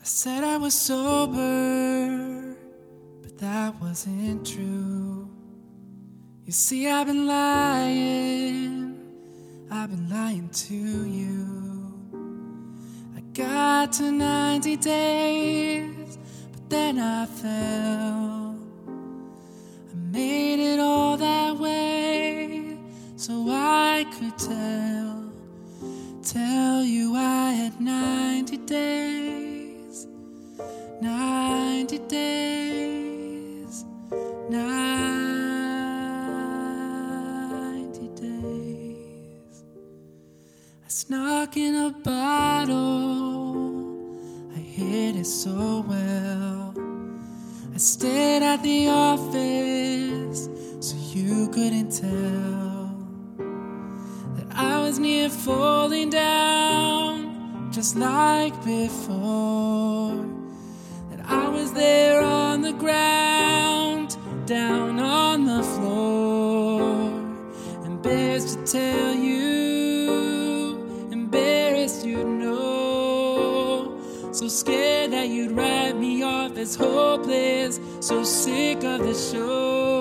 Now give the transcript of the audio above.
said I was sober, but that wasn't true. You see, I've been lying to you. I got to 90 days, but then I fell. I made it all that way, so I could tell you I had 90 days, 90 days, 90 days. I snuck in a bottle, I hid it so well. I stayed at the office so you couldn't tell that I was near falling down, just like before. That I was there on the ground, down on the floor. Embarrassed to tell you, embarrassed you'd know. So scared that you'd write me off as hopeless, so sick of the show.